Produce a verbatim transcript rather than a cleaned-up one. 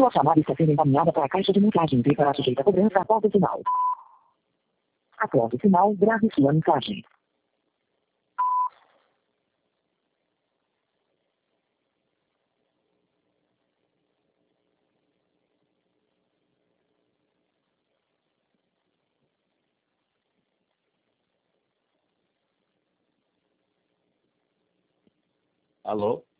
Sua chamada está sendo encaminhada para a caixa de mensagem e para sujeita a cobrança após o sinal. Após o sinal, grave sua mensagem. Alô?